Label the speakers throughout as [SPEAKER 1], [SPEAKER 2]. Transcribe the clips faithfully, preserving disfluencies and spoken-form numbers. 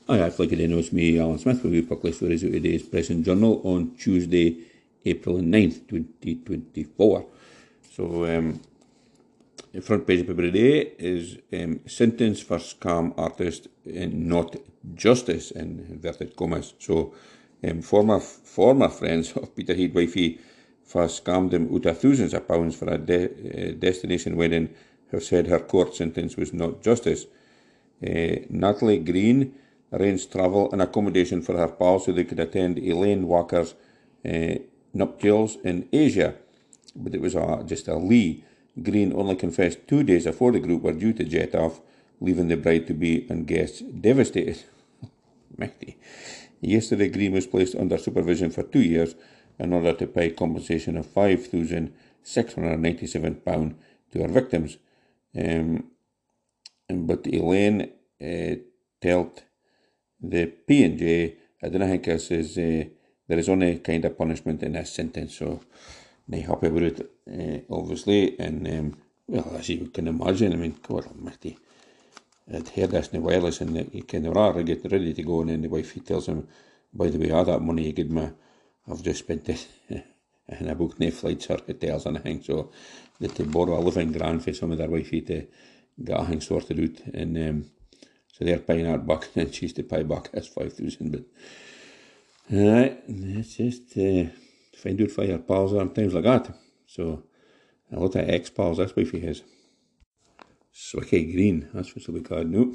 [SPEAKER 1] Hi, I'd like to know it's me, Alan Smith, with a couple of stories out of today's Press and Journal on Tuesday, April ninth, twenty twenty-four. So, um, the front page of the paper today is um, sentence for scam artist and not justice, in inverted commas. So, um, former former friends of Peter Head wifey for scammed him out of thousands of pounds for a de- uh, destination wedding have said her court sentence was not justice. Uh, Natalie Green arranged travel and accommodation for her pal so they could attend Elaine Walker's uh, nuptials in Asia, but it was a, just a lie. Green only confessed two days before the group were due to jet off, leaving the bride-to-be and guests devastated. Mighty. Yesterday, Green was placed under supervision for two years in order to pay compensation of five thousand six hundred ninety-seven pounds to her victims. Um, but Elaine uh, told the P and J, I don't think this is, uh, there is only kind of punishment in this sentence, so they happy with it, uh, obviously, and, um, well, as you can imagine, I mean, God almighty, I'd heard this in the wireless, and you can already get ready to go, and then the wife, he tells him, by the way, all that money you give me, I've just spent it, and I booked no flights or hotels and anything, so they had to borrow a living grand for some of their wifey to get everything sorted out, and um, so they're paying that back, and she's to pay back as five thousand. But alright, it's just uh, find out for your pals and things like that. So a lot of ex-pals, that's why he has. Swicky Green, that's what we call it now.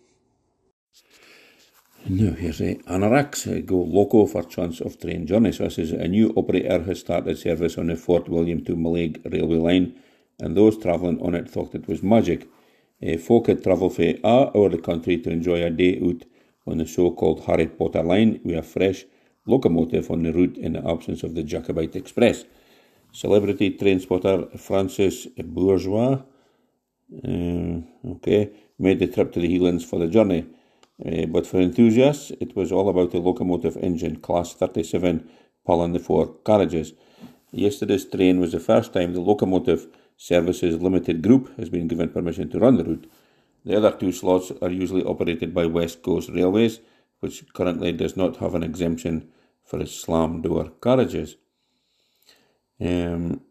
[SPEAKER 1] Now here's a Anarax go loco for chance of train journey. So this is a new operator has started service on the Fort William to Mallaig railway line, and those travelling on it thought it was magic. Uh, folk had travelled for all over the country to enjoy a day out on the so-called Harry Potter line with a fresh locomotive on the route in the absence of the Jacobite Express. Celebrity train spotter Francis Bourgeois uh, okay, made the trip to the Highlands for the journey. Uh, but for enthusiasts, it was all about the locomotive engine, Class thirty-seven, pulling the four carriages. Yesterday's train was the first time the Locomotive Services Limited Group has been given permission to run the route. The other two slots are usually operated by West Coast Railways, which currently does not have an exemption for its slam door carriages. Um,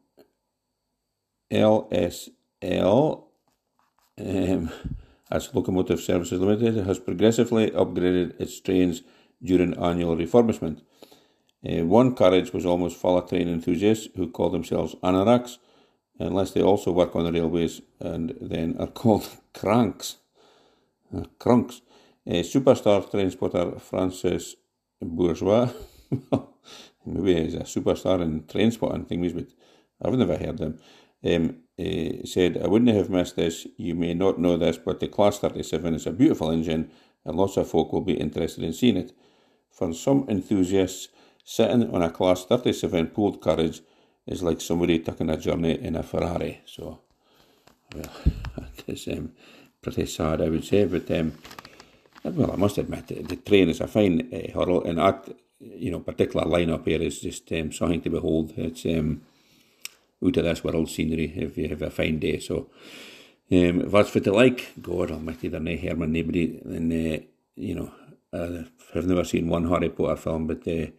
[SPEAKER 1] L S L, um, as Locomotive Services Limited, has progressively upgraded its trains during annual refurbishment. Uh, one carriage was almost full of train enthusiasts who call themselves Anaraks, unless they also work on the railways and then are called cranks. Uh, crunks. Uh, superstar train spotter Francis Bourgeois, maybe he's a superstar in train spotting things, but I've never heard him, um, uh, said, I wouldn't have missed this. You may not know this, but the Class thirty-seven is a beautiful engine and lots of folk will be interested in seeing it. For some enthusiasts, sitting on a Class thirty-seven pooled carriage is like somebody taking a journey in a Ferrari. So, well, it's um, pretty sad, I would say. But, um, well, I must admit, the train is a fine uh, hurl, and that, you know, particular line-up here is just um, something to behold. It's um, out of this world scenery if you have a fine day. So, um, if that's what you like, God almighty, they're no Herman, nobody, and, uh, you know, uh, I've never seen one Harry Potter film, but uh,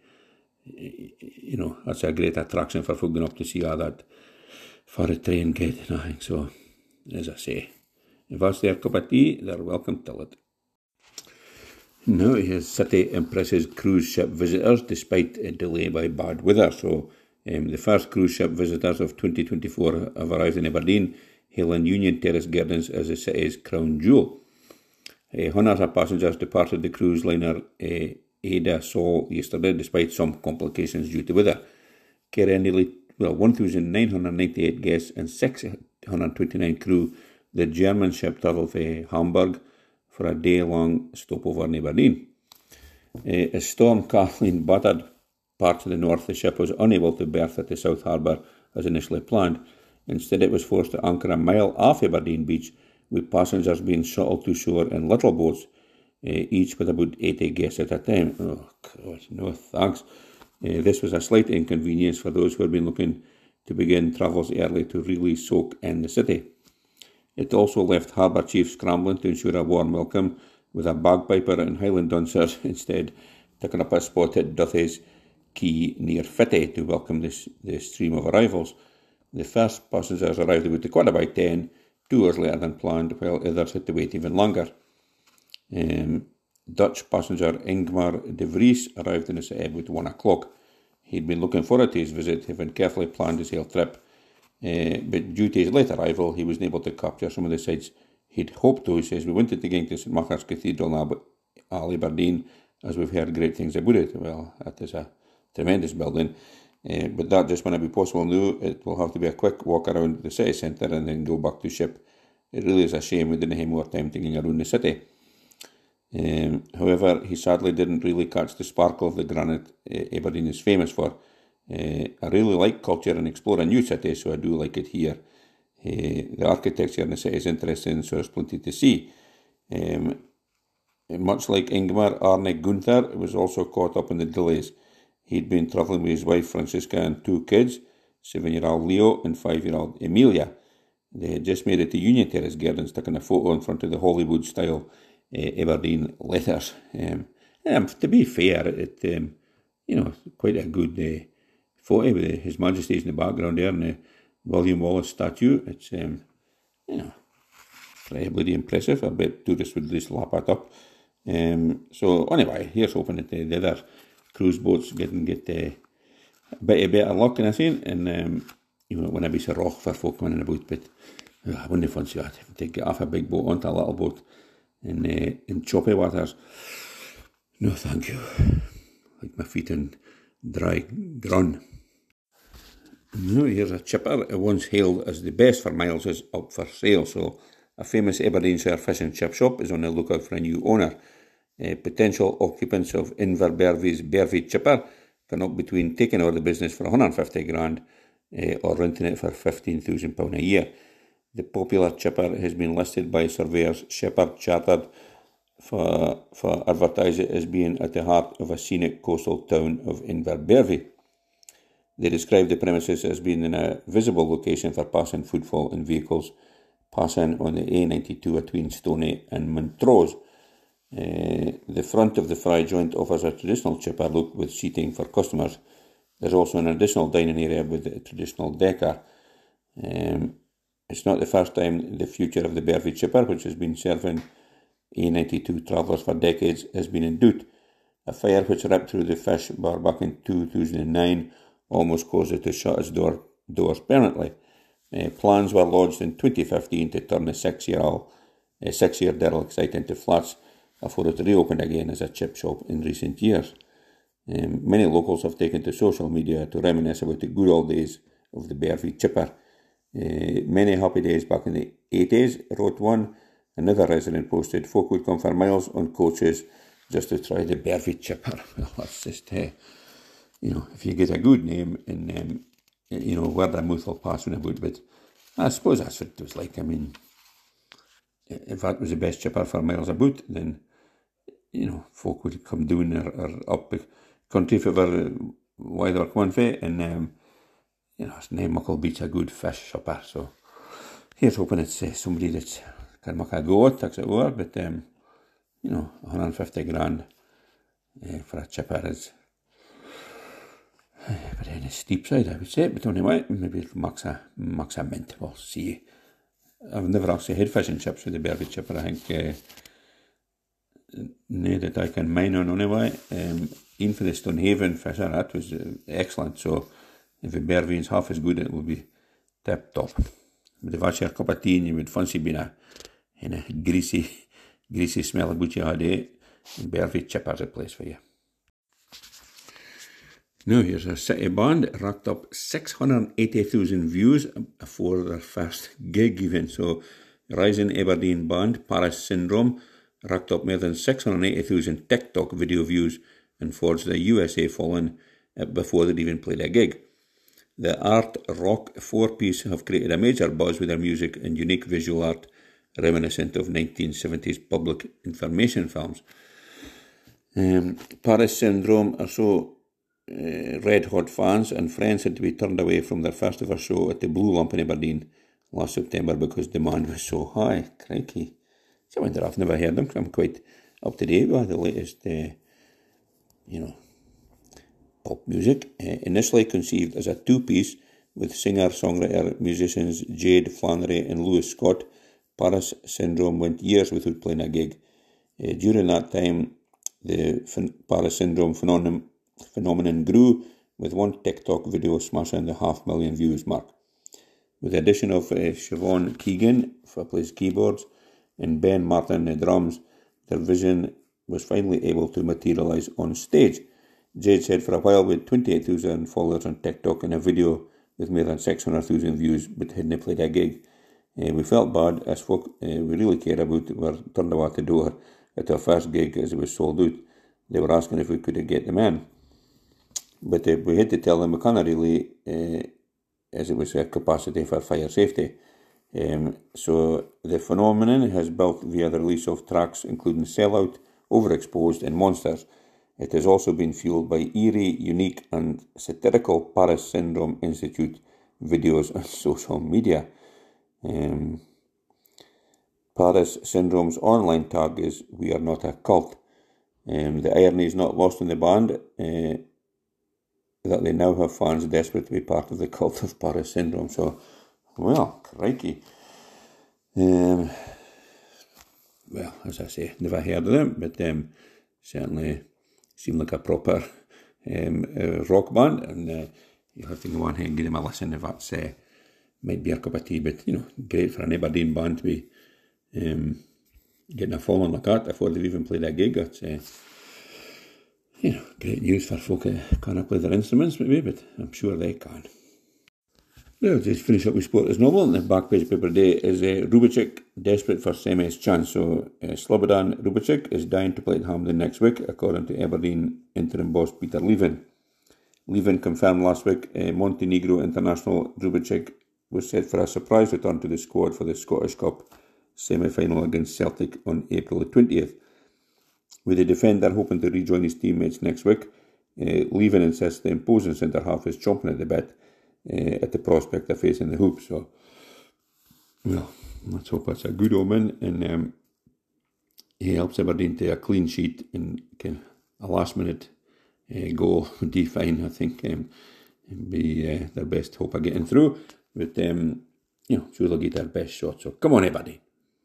[SPEAKER 1] you know, that's a great attraction for folk going up to see all that for a train gate and everything. So, as I say, if that's their cup of tea, they're welcome to it. Now, his city impresses cruise ship visitors despite a delay by bad weather. So, um, the first cruise ship visitors of twenty twenty-four have arrived in Aberdeen, hailing Union Terrace Gardens as the city's crown jewel. Uh, hundreds of passengers departed the cruise liner uh, Ada Sol yesterday, despite some complications due to weather. Carrying nearly, well, one thousand nine hundred ninety-eight guests and six hundred twenty-nine crew, the German ship travelled for Hamburg for a day-long stopover in Aberdeen. Uh, as Storm Kathleen battered parts of the north, the ship was unable to berth at the South Harbour as initially planned. Instead, it was forced to anchor a mile off Aberdeen Beach, with passengers being shuttled to shore in little boats, Uh, each with about eighty guests at a time. Oh, God, no thanks. Uh, this was a slight inconvenience for those who had been looking to begin travels early to really soak in the city. It also left harbour chiefs scrambling to ensure a warm welcome with a bagpiper and Highland dancers instead taking up a spot at Duthie's Quay near Fitty to welcome this the stream of arrivals. The first passengers arrived about a quarter by ten, two hours later than planned, while others had to wait even longer. Um, Dutch passenger Ingmar de Vries arrived in the city about one o'clock. He'd been looking forward to his visit, having carefully planned his whole trip, uh, but due to his late arrival, he wasn't able to capture some of the sights he'd hoped to. He says, "We wanted to go to St Macha's Cathedral in Aberdeen, as we've heard great things about it." Well, that is a tremendous building, uh, but that just won't be possible now. It will have to be a quick walk around the city centre and then go back to ship. It really is a shame we didn't have more time to go around the city. Um, however, he sadly didn't really catch the sparkle of the granite uh, Aberdeen is famous for. Uh, I really like culture and explore a new city, so I do like it here. Uh, the architecture in the city is interesting, so there's plenty to see. Um, much like Ingmar, Arne Gunther was also caught up in the delays. He'd been travelling with his wife Francisca and two kids, seven-year-old Leo and five-year-old Emilia. They had just made it to Union Terrace Gardens, taking a photo in front of the Hollywood-style uh, Aberdeen letters. Um, um, to be fair, it um, you know quite a good uh, photo with His Majesty's in the background there and the William Wallace statue. It's um, you know pretty bloody impressive. I bet tourists would just lap it up. Um, so anyway, here's hoping that the other cruise boats get and get uh, a bit of better luck, and I think, and um, you know, when I be so rough for folk running about, but uh, I wouldn't fancy that. To get off a big boat onto a little boat in uh, in choppy waters, no thank you. Like my feet in dry grun. Now here's a chipper. It once hailed as the best for miles is up for sale. So a famous Aberdeenshire fish and chip shop is on the lookout for a new owner. Uh, potential occupants of Inverbervie's Bervie Chipper can opt between taking over the business for one hundred fifty grand uh, or renting it for fifteen thousand pounds a year. The popular chipper has been listed by surveyors Shepherd Chartered for, for advertising it as being at the heart of a scenic coastal town of Inverbervie. They describe the premises as being in a visible location for passing footfall and vehicles passing on the A ninety-two between Stoney and Montrose. Uh, the front of the fry joint offers a traditional chipper look with seating for customers. There's also an additional dining area with a traditional decor. Um, it's not the first time the future of the Bervie Chipper, which has been serving A ninety-two travellers for decades, has been in doubt. A fire which ripped through the fish bar back in two thousand nine almost caused it to shut its door, doors permanently. Uh, plans were lodged in twenty fifteen to turn the six-year-old, uh, six-year derelict site into flats before it reopened again as a chip shop in recent years. Um, many locals have taken to social media to reminisce about the good old days of the Bervie Chipper. Uh, many happy days back in the eighties, wrote one. Another resident posted, folk would come for miles on coaches just to try the Bervie Chipper. Well, that's just, uh, you know, if you get a good name, and um, you know, word of mouth will pass on about, but I suppose that's what it was like. I mean, if that was the best chipper for miles about, then, you know, folk would come down or, or up the country for why they were coming for it, and, um, you know, it's nae muckle beats a good fish chipper, so here's hoping it's uh, somebody that can make a go at, as it were, but, um, you know, one hundred fifty grand uh, for a chipper is uh, but on the steep side, I would say, but anyway, maybe it makes a, makes a mint, we'll see. I've never actually had fish and chips with the Bervie Chipper, I think, uh, no that I can mine on anyway. Um, even for the Stonehaven fisher, that was uh, excellent, so if the Bervie is half as good, it will be tip top. But if that's your cup of tea and you would fancy being a, in a greasy, greasy smell about you all day, Bervie Chipper's a place for you. Now here's a city band, racked up six hundred eighty thousand views for their first gig even. So rising Aberdeen band, Paris Syndrome, racked up more than six hundred eighty thousand TikTok video views and forged the U S A following before they'd even played a gig. The art rock four-piece have created a major buzz with their music and unique visual art reminiscent of nineteen seventies public information films. Um, Paris Syndrome are so uh, red-hot fans, and friends had to be turned away from their first ever show at the Blue Lump in Aberdeen last September because demand was so high. Crikey. So I wonder, I've never heard them, because I'm quite up to date with the latest, uh, you know, pop music. Uh, initially conceived as a two-piece with singer-songwriter musicians Jade Flannery and Lewis Scott, Paris Syndrome went years without playing a gig. Uh, during that time, the ph- Paris Syndrome phenomenon, phenomenon grew, with one TikTok video smashing the half million views mark. With the addition of uh, Siobhan Keegan, who plays keyboards, and Ben Martin, the drums, their vision was finally able to materialise on stage. Jade said, for a while we had twenty-eight thousand followers on TikTok and a video with more than six hundred thousand views, but hadn't played a gig. Uh, we felt bad, as folk uh, we really care about were turned away at the door at our first gig as it was sold out. They were asking if we could get them in. But uh, we had to tell them we can't really, uh, as it was a capacity for fire safety. Um, so the phenomenon has built via the release of tracks including Sellout, Overexposed and Monsters. It has also been fueled by eerie, unique and satirical Paris Syndrome Institute videos on social media. Um, Paris Syndrome's online tag is "We are not a cult." Um, the irony is not lost on the band uh, that they now have fans desperate to be part of the cult of Paris Syndrome. So, well, crikey. Um, well, as I say, never heard of them, but um, certainly seem like a proper um, uh, rock band, and uh, you'll have to go on here and give them a listen if that's uh, might be a cup of tea. But you know, great for an Aberdeen band to be um, getting a following like that before they've even played a gig. That's uh, you know, great news for folk who can't play their instruments, maybe, but I'm sure they can. Now, just finish up with Sporters Novel, and the back page paper today is uh, Rubicic desperate for Semi's chance. So uh, Slobodan Rubicic is dying to play at Hampden next week, according to Aberdeen interim boss Peter Leven. Leven confirmed last week uh, Montenegro international Rubicic was set for a surprise return to the squad for the Scottish Cup semi-final against Celtic on April the twentieth. With the defender hoping to rejoin his teammates next week, uh, Leven insists the imposing centre-half is chomping at the bit uh, at the prospect of facing the hoop. So, well, let's hope that's a good omen, and um, he helps Aberdeen to a clean sheet, and can, a last-minute uh, goal would be fine, I think, um, and be uh, their best hope of getting through. But, um, you know, sure they'll get their best shot. So, come on, Aberdeen.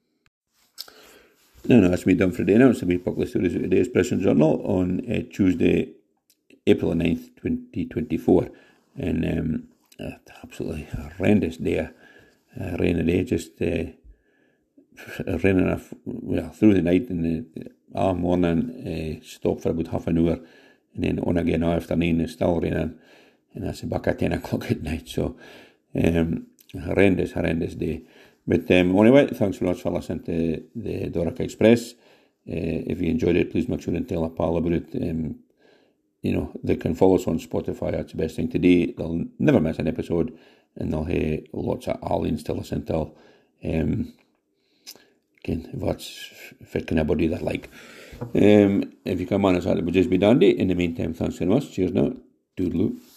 [SPEAKER 1] No, no, that's me done for today now. It's a wee bucket stories of today's Press and Journal on uh, Tuesday, April the ninth, twenty twenty-four. And um, uh, absolutely horrendous day, uh, rainy day, just uh, raining off, well, through the night, and the all morning, uh, stopped for about half an hour, and then on again all afternoon, it's still raining, and that's back at ten o'clock at night. So, um, horrendous, horrendous day. But um, anyway, thanks very much for listening to the Doric Express. Uh, if you enjoyed it, please make sure and tell a pal about it. Um, you know, they can follow us on Spotify. That's the best thing to do. They'll never miss an episode, and they'll have lots of aliens to listen to. Um, again, if that's if it can anybody that like. Um, if you come on us, that would just be dandy. In the meantime, thanks very much. Cheers now. Toodaloo.